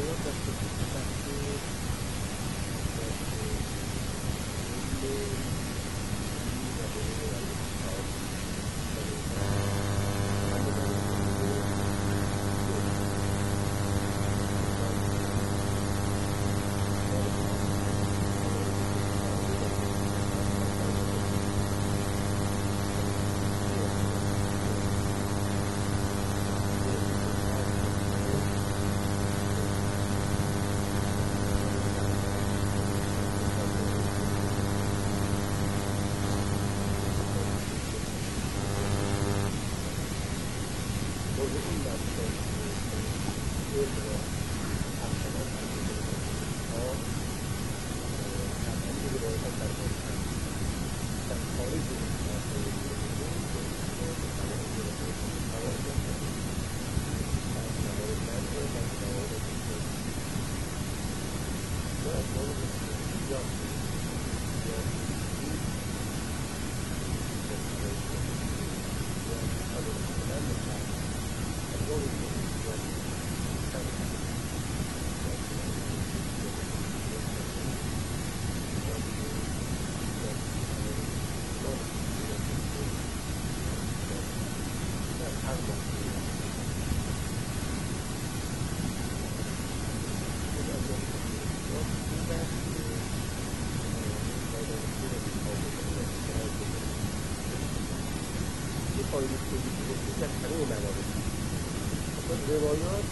روایات دست روایات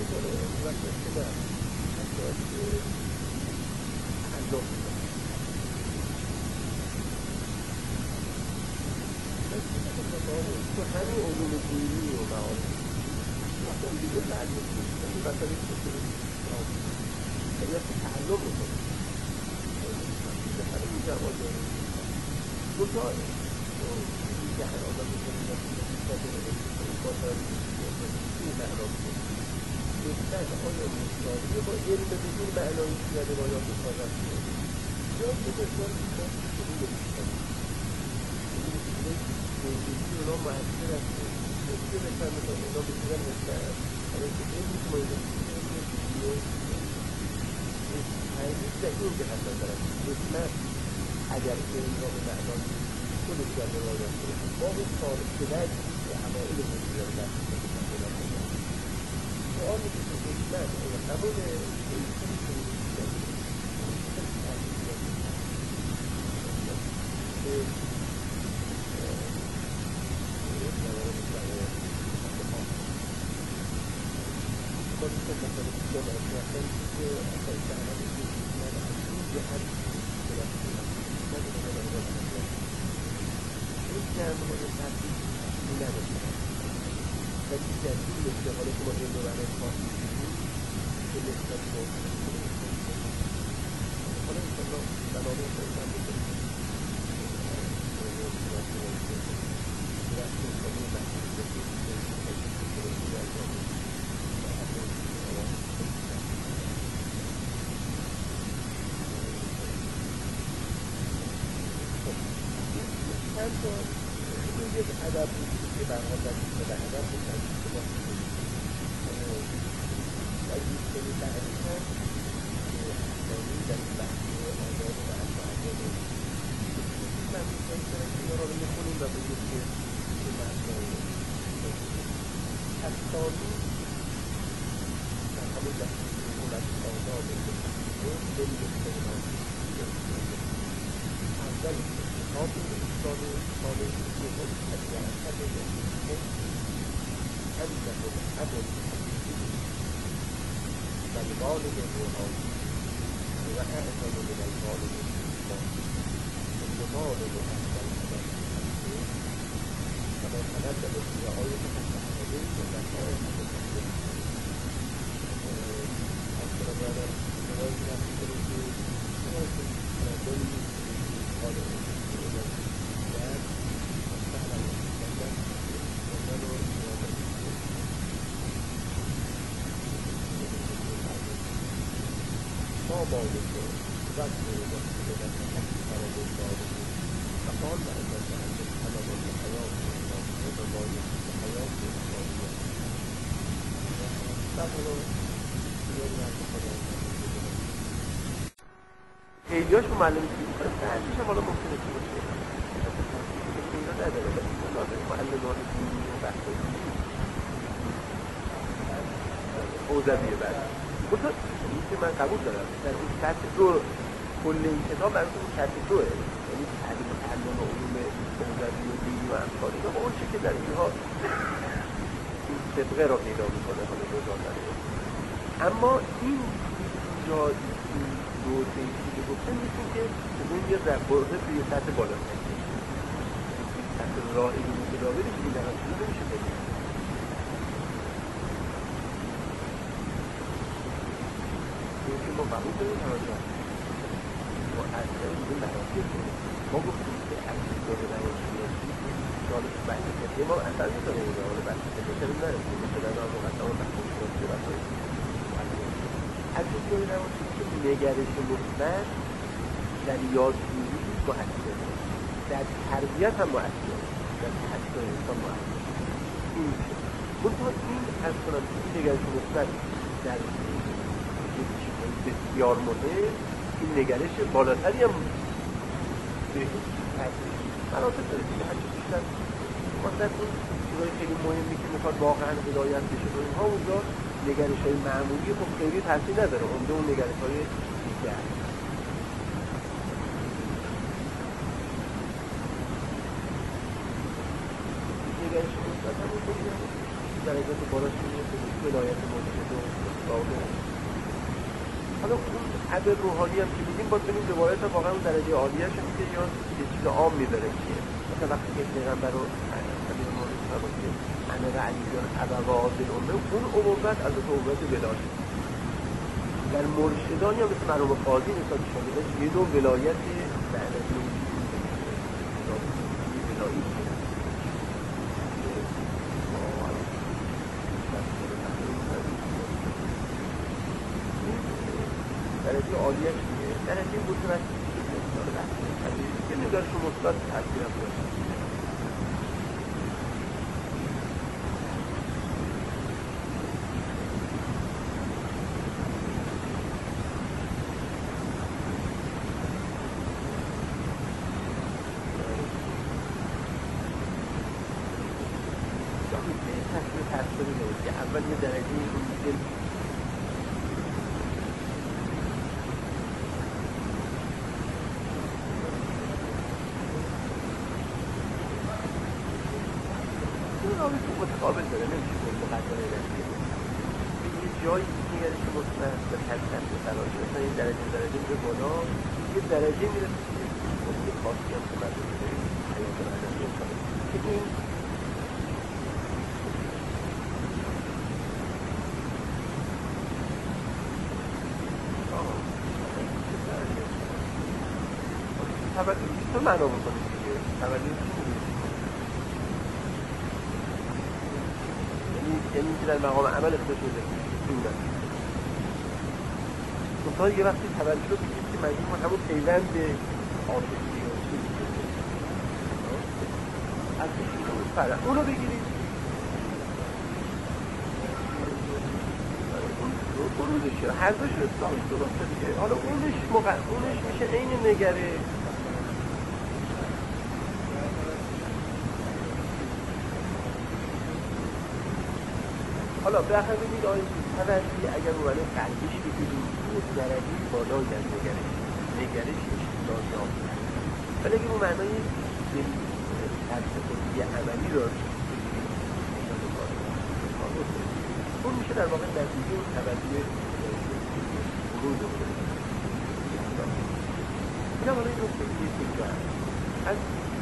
میکنه وقتی که نه اصلاحات تعلق میکنه تو همین علوم دینی و معارف مثلا دیگه تعلق میکنه مثلا شریعت تعلق میکنه همین جواب داره بزار که هر آدم میکنه این معنا میکنه بهتر آیا مستاقی با علم بدون معنایی که در روایات صادق شده یا یه بسیار بیشتر شده نمیشتن موجودی اونا محصول است موجودی بهتر میکنه اونا بسیارن بهتر برای که علمی که ما اینا میکنه تحریف در این جهت نظرم حکمت اگر علم را به معنای خودش در روایات شده باب صالح شده که عوائل موجودی را در سؤال که حکمت آیا همون این کنی که ادب که برها در به ادب بکنید که با این سری تعریف هم احسانی در این بحثی آداب و افعال من می‌کنم که اینا را می‌خونیم و بگید که این معنی احسانی در همون دستی اون از آداب دلیل استقلال اول کتاب استاد صالح يقول الجهل أبد أنه أبد فالغالب الروحاني وأعظم من الغالب الإسلامي الغالب أحسن الأدب فمن تنبه في آية التحريم ودفعه التحريم أصلا أنا رواية خیلی‌هاش معلم می‌کنه بعضیش هم حالا ممکنه که باشه اینا نداره لازم معلمان دینی و بحثای دینی حوزویه بعد بطور این که من قبول دارم در این سطح دو کل این کتاب برای اون سطح دوه یعنی تعلم علوم حوزوی و دینی و امثال اینا با اون چه که در اینها این طبقه را پیدا می‌کنه حالا جزا نداره اما این جا این دو سیدی که گفتن میتون که اون یه در برده توی سطح بالا سطح راه این متداولی که این درست شده نمیشه بگید این که ما قبول داریم هرانجا ما اصلا این مراسل کنیم ما گفتیم که اصلا داره رواشیاتی جالب بحث کنیم ما اصلا میتونیم این حال بحث کنیم چرا نرسیم مثلا آن مقدم و بحث کنیم از این دوری رواشی که نگرش مثبت در یادگیری مؤثر در تربیت هم مؤثر در تحصیل انسان مؤثر این منتها این از کنم این نگرش مثبت در چیزهای بسیار مهم این نگرش بالاتری هم به هیچ تحصیل مناسب داره که هرچی بیشتر مثلا اون چیزهای خیلی مهمی که میخواد واقعا هدایت بشه و اینها اونجا نگرش های معمولی خب خیلی تاثیر نداره اونجا اون نگرش های دیگر نگرش مثبت همون درجات بالاش میرسه ولایت مرشد و استاد. حالا اون حد روحانی هم که میگیم باید ببینیم روایت ها واقعا اون درجه عالیه‌اش میگه یا یه چیز عام میبره که مثلا وقتی که پیغمبر رو حدیث مورد فرمود که امر علی جان ابواب الامه، اون عمومت از عمومت ولایت در مرشدان یا مثل مرحوم قاضی مثلا شاگرداش یه دو ولایت درجه ولایی درجه عالیش میگه درجه متوسطی که نگارش مثبت تاثیر هم داشت. اول یه درجه این متقابل داره، نمیشه که مقدمه نمیشه یه جایی میگره که مطمئن به حدثن به تلاشه مثلا این درجه میره بالا، یه درجه میرسه که یه خاصی هم که مردم میره حیات مردمی میکنه که این تولید تو معنا بکنه دیگه تولید یعنی که در مقام عمل اختیار شده این نه منطقه یه وقتی تولید رو بگید که مجموع من همون پیوند عاطفی و چیزی از فرق اونو بگیرید بروزشه هر دوش اسلامی درسته دیگه. حالا اونش میشه عین نگره حالا به آخر بگید آیه توجهی اگر اومده قلبیش بگیریم اون درجه بالای از نگرش اشتراکی آمده ولی اگر اون معنای ترسفتی عملی را اون میشه در واقع نتیجه اون توجه برود این هم حالا این نکته که از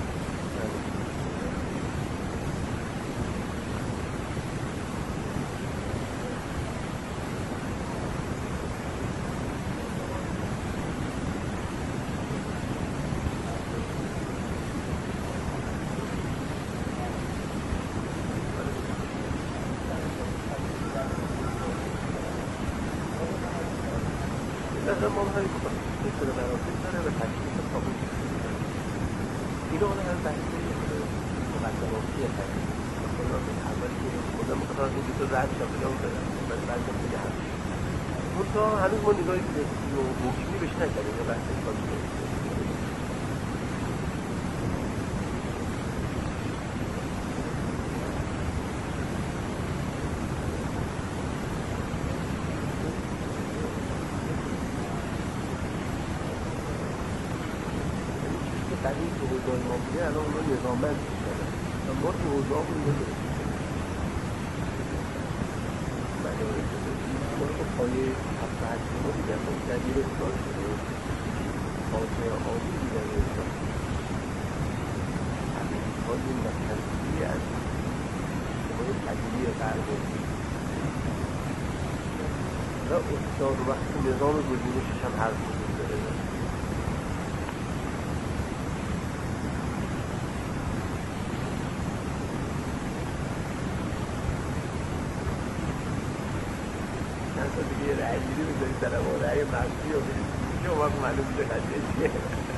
ما هم همین بکنم میتونه مراسم داره و تشکیل تابوت اینو حالا هم بحث مقدماتی هست مثلا اول که خودم مقدار این دوتا رد شد بگم ولی بعد هم دیگه هست منطقه هنوز ما نگاهی حکمی بهش نکردیم یا بحث کاری این که حوضای ما بوده الان اونا نظامت میشنه و ما تو حوضا بودیم بوده ما رو پایه هفته هشت ما دیگر ما جدیر اصلاح شده پاسه آبی دیگر اصلاح شده همین های و تنظیری از شمای تجیلی قرب و استاد وقتی نظام گزینشش هم حرف بودیم داره دیگه رأی گیری می‌ذاری طرف رأی منفی رو بدید که اومد معلوم میشه قضیه چیه